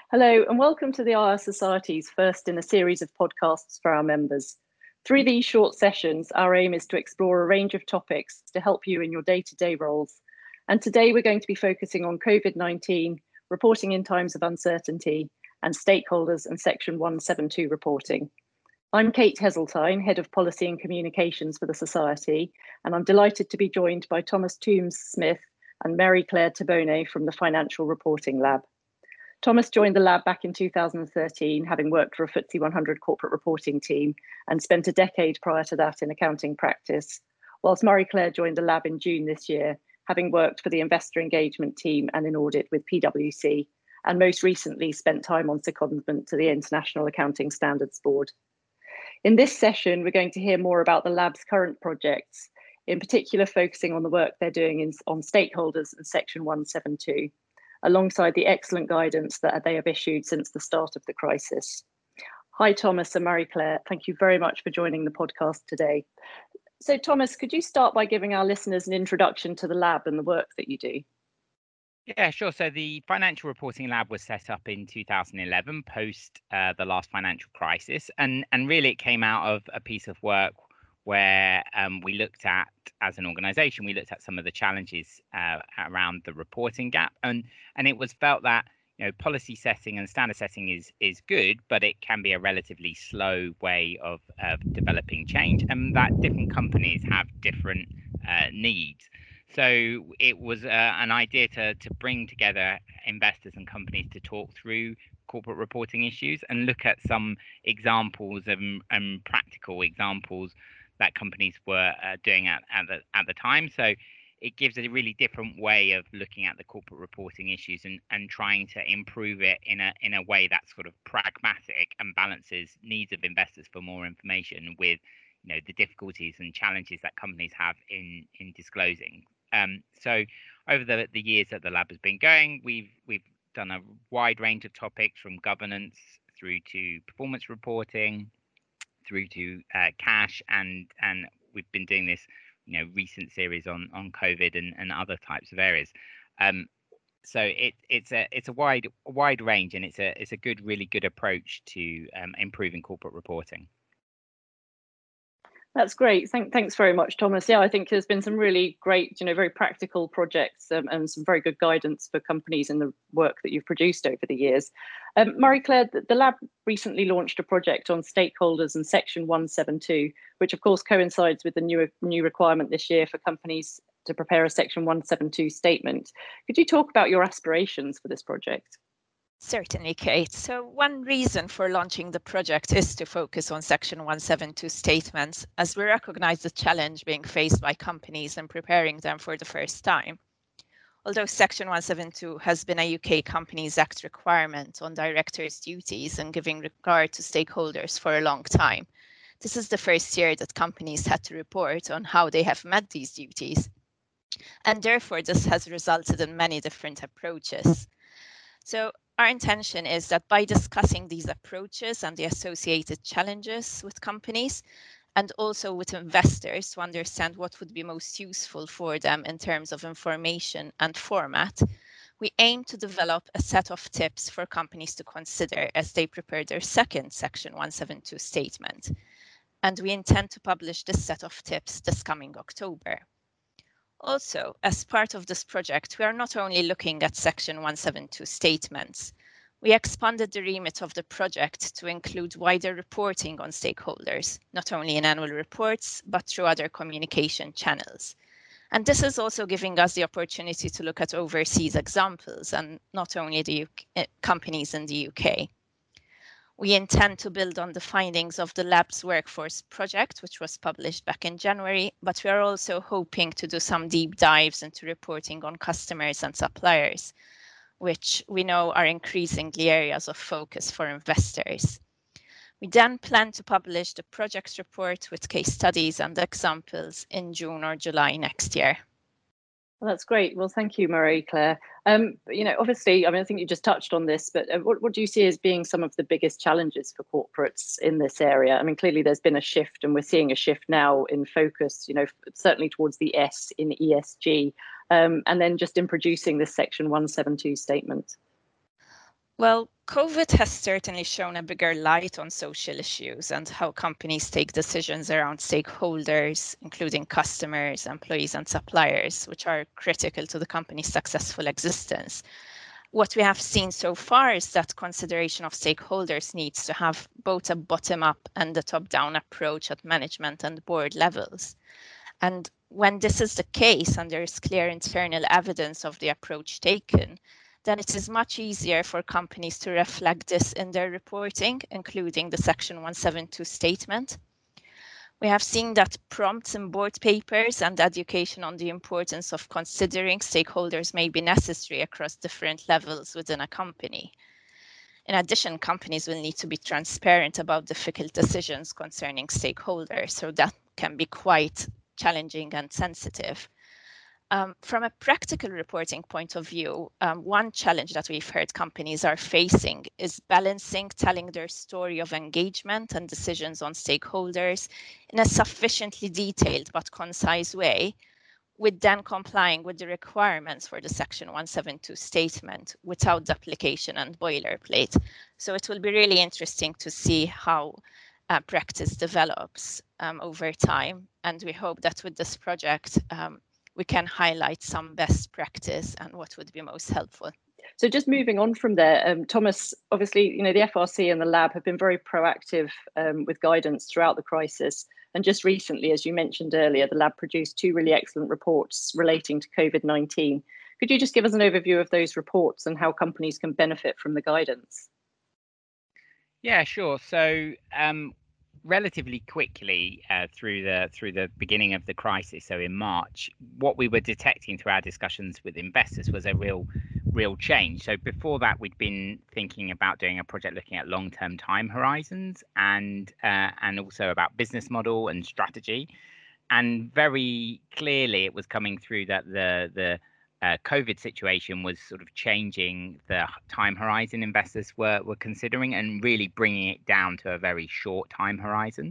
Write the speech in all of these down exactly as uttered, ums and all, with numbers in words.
Hello, and welcome to the I R Society's first in a series of podcasts for our members. Through these short sessions, our aim is to explore a range of topics to help you in your day-to-day roles. And today we're going to be focusing on COVID nineteen, reporting in times of uncertainty, and stakeholders and Section one seventy-two reporting. I'm Kate Heseltine, Head of Policy and Communications for the Society, and I'm delighted to be joined by Thomas Toombs-Smith and Mary Claire Tabone from the Financial Reporting Lab. Thomas joined the lab back in two thousand thirteen, having worked for a F T S E one hundred corporate reporting team and spent a decade prior to that in accounting practice, whilst Mary Claire joined the lab in June this year, having worked for the investor engagement team and in audit with P W C, and most recently spent time on secondment to the International Accounting Standards Board. In this session, we're going to hear more about the lab's current projects, in particular focusing on the work they're doing in, on stakeholders and Section one seventy-two. Alongside the excellent guidance that they have issued since the start of the crisis. Hi, Thomas and Mary Claire. Thank you very much for joining the podcast today. So, Thomas, could you start by giving our listeners an introduction to the lab and the work that you do? Yeah, sure. So the Financial Reporting Lab was set up in two thousand eleven, post uh, the last financial crisis, and and really it came out of a piece of work where um, we looked at, as an organisation, we looked at some of the challenges uh, around the reporting gap, and and it was felt that you know policy setting and standard setting is is good, but it can be a relatively slow way of of developing change, and that different companies have different uh, needs. So it was uh, an idea to to bring together investors and companies to talk through corporate reporting issues and look at some examples and, and practical examples that companies were uh, doing at, at the at the time. So it gives a really different way of looking at the corporate reporting issues and, and trying to improve it in a in a way that's sort of pragmatic and balances needs of investors for more information with you know the difficulties and challenges that companies have in in disclosing. Um, so over the, the years that the lab has been going, we've we've done a wide range of topics from governance through to performance reporting, through to uh, cash, and and we've been doing this, you know, recent series on on COVID and, and other types of areas. Um, so it it's a it's a wide wide range, and it's a it's a good really good approach to um, improving corporate reporting. That's great. Thank, thanks very much, Thomas. Yeah, I think there's been some really great, you know, very practical projects um, and some very good guidance for companies in the work that you've produced over the years. Um, Mary Claire, the, the lab recently launched a project on stakeholders and Section one seventy-two, which of course coincides with the new, new requirement this year for companies to prepare a Section one seventy-two statement. Could you talk about your aspirations for this project? Certainly, Kate. So one reason for launching the project is to focus on Section one seventy-two statements, as we recognize the challenge being faced by companies and preparing them for the first time. Although Section one seventy-two has been a U K Companies Act requirement on directors' duties and giving regard to stakeholders for a long time, this is the first year that companies had to report on how they have met these duties. And therefore, this has resulted in many different approaches. So our intention is that by discussing these approaches and the associated challenges with companies, and also with investors to understand what would be most useful for them in terms of information and format, we aim to develop a set of tips for companies to consider as they prepare their second Section one seventy-two statement. And we intend to publish this set of tips this coming October. Also, as part of this project, we are not only looking at Section one seventy-two statements. We expanded the remit of the project to include wider reporting on stakeholders, not only in annual reports, but through other communication channels. And this is also giving us the opportunity to look at overseas examples and not only the U K, companies in the U K. We intend to build on the findings of the lab's workforce project, which was published back in January, but we are also hoping to do some deep dives into reporting on customers and suppliers, which we know are increasingly areas of focus for investors. We then plan to publish the project report with case studies and examples in June or July next year. Well, that's great. Well, thank you, Marie Claire. Um, you know, obviously, I mean, I think you just touched on this, but uh, what, what do you see as being some of the biggest challenges for corporates in this area? I mean, clearly there's been a shift, and we're seeing a shift now in focus, you know, certainly towards the S in E S G, um, and then just in producing this Section one seventy-two statement. Well, COVID has certainly shown a bigger light on social issues and how companies take decisions around stakeholders, including customers, employees, and suppliers, which are critical to the company's successful existence. What we have seen so far is that consideration of stakeholders needs to have both a bottom-up and a top-down approach at management and board levels. And when this is the case and there is clear internal evidence of the approach taken, then it is much easier for companies to reflect this in their reporting, including the Section one seventy-two statement. We have seen that prompts in board papers and education on the importance of considering stakeholders may be necessary across different levels within a company. In addition, companies will need to be transparent about difficult decisions concerning stakeholders, so that can be quite challenging and sensitive. Um, from a practical reporting point of view, um, one challenge that we've heard companies are facing is balancing telling their story of engagement and decisions on stakeholders in a sufficiently detailed but concise way, with then complying with the requirements for the Section one seventy-two statement without duplication and boilerplate. So it will be really interesting to see how uh, practice develops um, over time. And we hope that with this project, um, we can highlight some best practice and what would be most helpful. So just moving on from there, um, Thomas, obviously, you know, the F R C and the lab have been very proactive um, with guidance throughout the crisis. And just recently, as you mentioned earlier, the lab produced two really excellent reports relating to COVID nineteen. Could you just give us an overview of those reports and how companies can benefit from the guidance? Yeah, sure. So um, relatively quickly uh, through the through the beginning of the crisis, so in March, what we were detecting through our discussions with investors was a real real change. So before that, we'd been thinking about doing a project looking at long-term time horizons and uh, and also about business model and strategy. And very clearly, it was coming through that the the uh, COVID situation was sort of changing the time horizon investors were were considering and really bringing it down to a very short time horizon.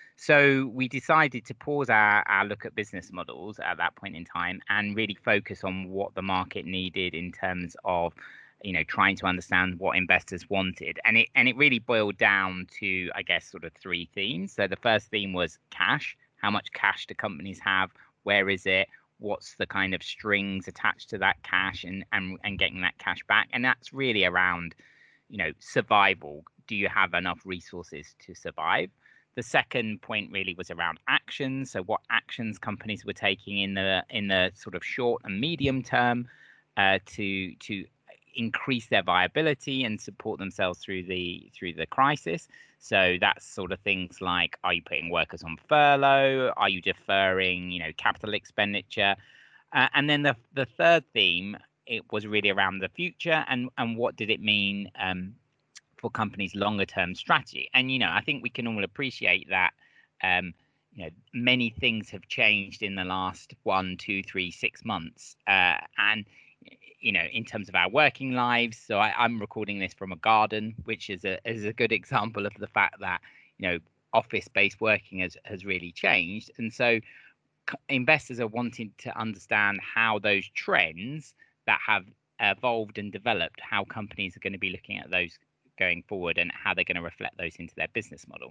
So we decided to pause our, our look at business models at that point in time and really focus on what the market needed in terms of, you know, trying to understand what investors wanted. And it and it really boiled down to, I guess, sort of three themes. So the first theme was cash. How much cash do companies have? Where is it? What's the kind of strings attached to that cash and, and, and getting that cash back? And that's really around, you know, survival. Do you have enough resources to survive? The second point really was around actions. So what actions companies were taking in the in the sort of short and medium term uh, to to increase their viability and support themselves through the through the crisis. So that's sort of things like, are you putting workers on furlough? Are you deferring, you know, capital expenditure? Uh, and then the the third theme, it was really around the future and and what did it mean um, for companies' longer term strategy. And you know, I think we can all appreciate that. Um, you know, many things have changed in the last one, two, three, six months, uh, and you know, in terms of our working lives. So I, I'm recording this from a garden, which is a is a good example of the fact that, you know, office-based working has has really changed, and so investors are wanting to understand how those trends that have evolved and developed, how companies are going to be looking at those going forward and how they're going to reflect those into their business model.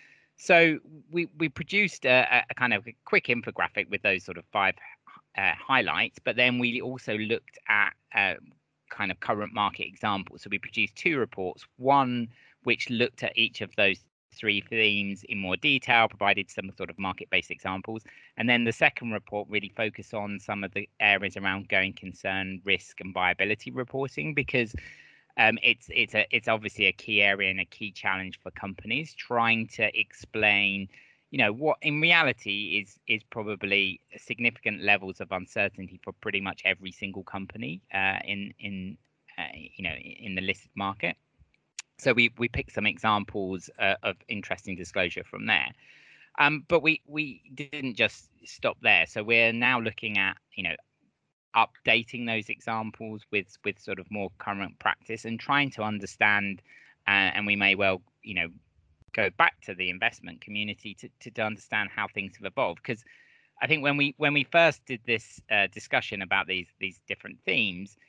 So we we produced a, a kind of a quick infographic with those sort of five uh, highlights, but then we also looked at uh, kind of current market examples. So we produced two reports, one which looked at each of those three themes in more detail, provided some sort of market-based examples. And then the second report really focused on some of the areas around going concern, risk and viability reporting, because um, it's it's a it's obviously a key area and a key challenge for companies trying to explain, you know, what in reality is is probably significant levels of uncertainty for pretty much every single company uh, in in uh, you know in the listed market. So we we picked some examples uh, of interesting disclosure from there. Um, but we we didn't just stop there. So we're now looking at, you know, updating those examples with with sort of more current practice and trying to understand, uh, and we may well, you know, go back to the investment community to, to, to understand how things have evolved. Because I think when we when we first did this uh, discussion about these these different themes,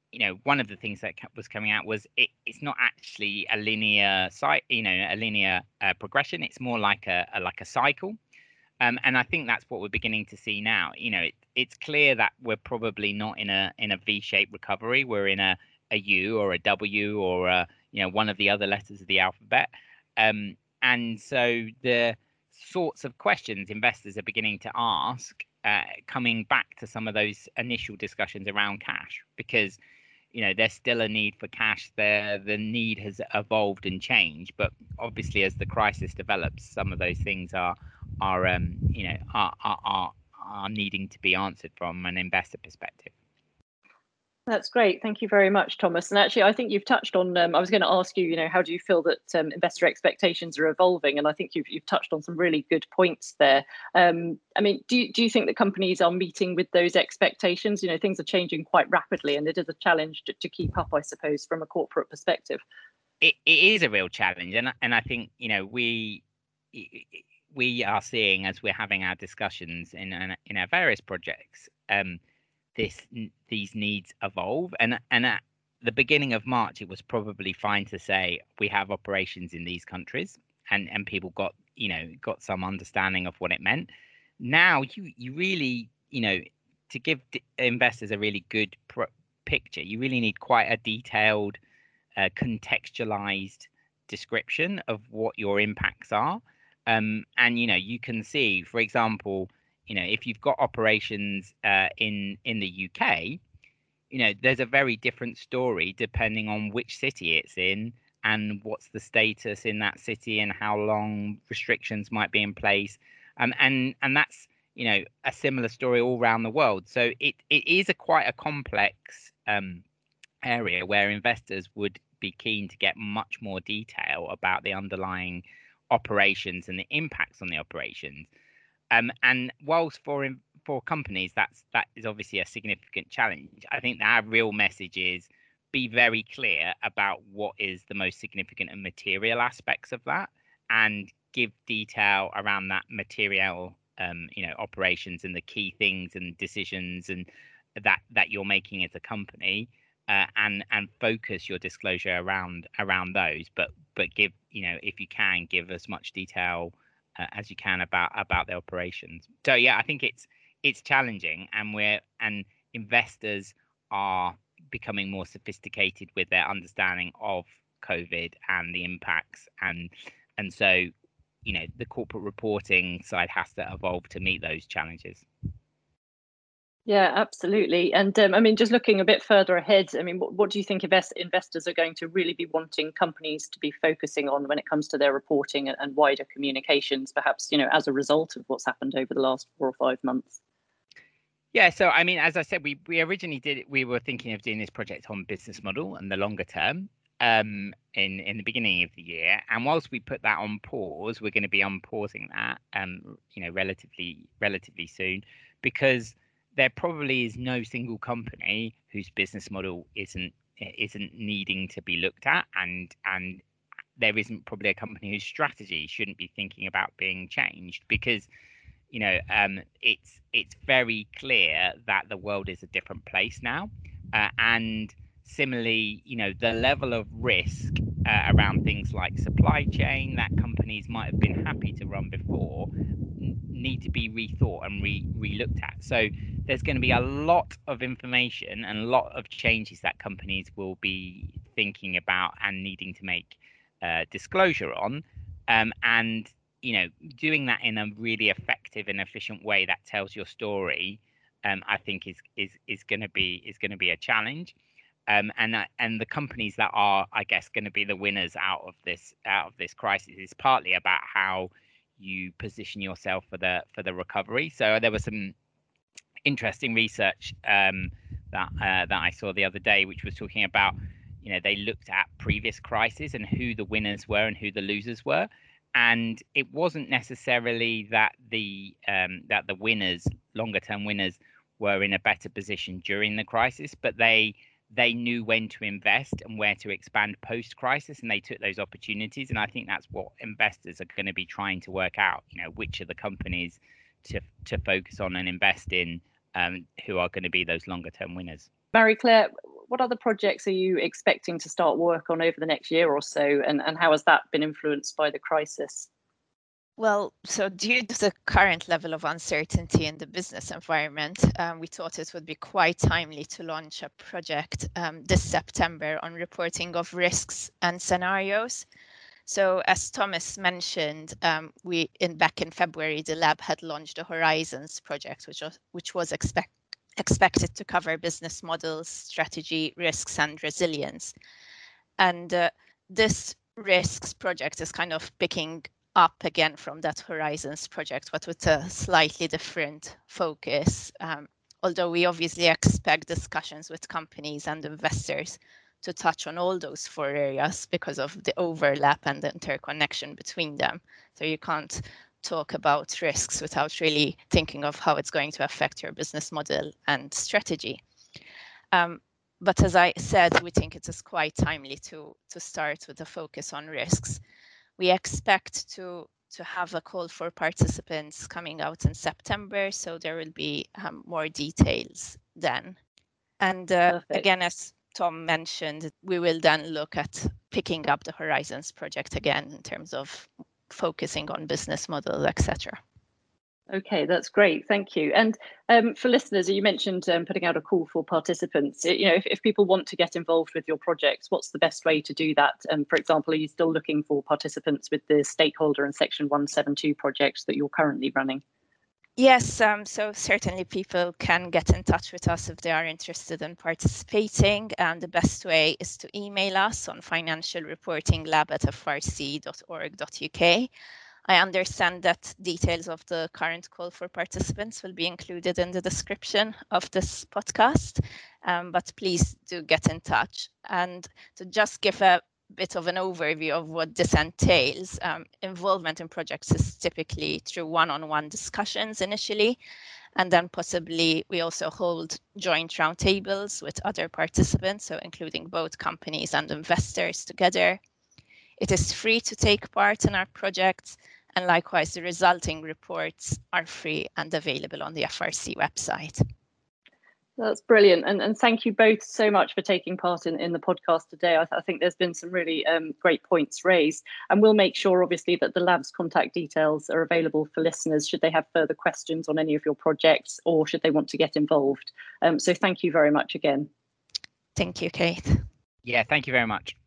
you know, one of the things that was coming out was it, it's not actually a linear site, you know, a linear uh, progression. It's more like a, a like a cycle. Um, and I think that's what we're beginning to see now. You know, it, it's clear that we're probably not in a in a V-shaped recovery. We're in a, a U or a W or a, you know, one of the other letters of the alphabet. Um, and so the sorts of questions investors are beginning to ask, uh, coming back to some of those initial discussions around cash, because you know there's still a need for cash there. The need has evolved and changed, but obviously as the crisis develops, some of those things are are um you know are are are, are needing to be answered from an investor perspective. That's great. Thank you very much, Thomas. And actually, I think you've touched on, um, I was going to ask you, you know, how do you feel that um, investor expectations are evolving? And I think you've, you've touched on some really good points there. Um, I mean, do you, do you think that companies are meeting with those expectations? You know, things are changing quite rapidly and it is a challenge to, to keep up, I suppose, from a corporate perspective. It, it is a real challenge. And, and I think, you know, we we are seeing as we're having our discussions in, in our various projects, um, this these needs evolve, and and at the beginning of March it was probably fine to say we have operations in these countries, and and people got you know got some understanding of what it meant. Now you you really you know to give d- investors a really good pro- picture, you really need quite a detailed, uh, contextualized description of what your impacts are, um, and you know you can see, for example, you know, if you've got operations uh, in in the U K, you know, there's a very different story depending on which city it's in and what's the status in that city and how long restrictions might be in place. Um, and and that's you know a similar story all around the world. So it it is a quite a complex um, area where investors would be keen to get much more detail about the underlying operations and the impacts on the operations. Um, and whilst for for companies that's that is obviously a significant challenge, I think our real message is be very clear about what is the most significant and material aspects of that, and give detail around that material, um, you know, operations and the key things and decisions and that that you're making as a company, uh, and and focus your disclosure around around those. But but give you know if you can give as much detail uh, as you can about about the operations. So yeah, I think it's it's challenging, and we're and investors are becoming more sophisticated with their understanding of COVID and the impacts, and and so you know the corporate reporting side has to evolve to meet those challenges. Yeah, absolutely. And um, I mean, just looking a bit further ahead, I mean, what, what do you think invest, investors are going to really be wanting companies to be focusing on when it comes to their reporting and, and wider communications, perhaps, you know, as a result of what's happened over the last four or five months? Yeah, so I mean, as I said, we we originally did it, we were thinking of doing this project on business model and the longer term um, in in the beginning of the year. And whilst we put that on pause, we're going to be unpausing that, um, you know, relatively relatively soon, because there probably is no single company whose business model isn't isn't needing to be looked at, and and there isn't probably a company whose strategy shouldn't be thinking about being changed, because you know um, it's it's very clear that the world is a different place now, uh, and similarly, you know the level of risk uh, around things like supply chain that companies might have been happy to run before need to be rethought and re re-looked at. So there's going to be a lot of information and a lot of changes that companies will be thinking about and needing to make uh, disclosure on, um, and you know doing that in a really effective and efficient way that tells your story, um, I think is is is going to be is going to be a challenge. Um, and uh, and the companies that are, I guess, going to be the winners out of this out of this crisis is partly about how you position yourself for the for the recovery. So there was some interesting research um, that uh, that I saw the other day, which was talking about, you know, they looked at previous crises and who the winners were and who the losers were, and it wasn't necessarily that the um, that the winners, longer term winners, were in a better position during the crisis, but they they knew when to invest and where to expand post crisis, and they took those opportunities. And I think that's what investors are going to be trying to work out, you know, which are the companies to to focus on and invest in, um, who are going to be those longer term winners. Marie Claire, what other projects are you expecting to start work on over the next year or so, and, and how has that been influenced by the crisis? Well, so due to the current level of uncertainty in the business environment, um, we thought it would be quite timely to launch a project um, this September on reporting of risks and scenarios. So as Thomas mentioned, um, we in back in February, the lab had launched a Horizons project, which was, which was expect, expected to cover business models, strategy, risks, and resilience. And uh, this risks project is kind of picking up again from that Horizons project, but with a slightly different focus. Um, although we obviously expect discussions with companies and investors to touch on all those four areas because of the overlap and the interconnection between them. So you can't talk about risks without really thinking of how it's going to affect your business model and strategy. Um, but as I said, we think it is quite timely to, to start with a focus on risks. We expect to, to have a call for participants coming out in September, so there will be um, more details then. And uh, again, as Tom mentioned, we will then look at picking up the Horizons project again in terms of focusing on business models, et cetera. Okay, that's great. Thank you. And um, for listeners, you mentioned um, putting out a call for participants. You know, if, if people want to get involved with your projects, what's the best way to do that? Um, for example, are you still looking for participants with the stakeholder and Section one seventy-two projects that you're currently running? Yes, um, so certainly people can get in touch with us if they are interested in participating. And the best way is to email us on financial reporting lab at f r c dot org dot u k. I understand that details of the current call for participants will be included in the description of this podcast, um, but please do get in touch. And to just give a bit of an overview of what this entails, um, involvement in projects is typically through one-on-one discussions initially, and then possibly we also hold joint roundtables with other participants, so including both companies and investors together. It is free to take part in our projects, and likewise, the resulting reports are free and available on the F R C website. That's brilliant. And, and thank you both so much for taking part in, in the podcast today. I, th I think there's been some really um, great points raised. And we'll make sure, obviously, that the lab's contact details are available for listeners should they have further questions on any of your projects or should they want to get involved. Um, so thank you very much again. Thank you, Kate. Yeah, thank you very much.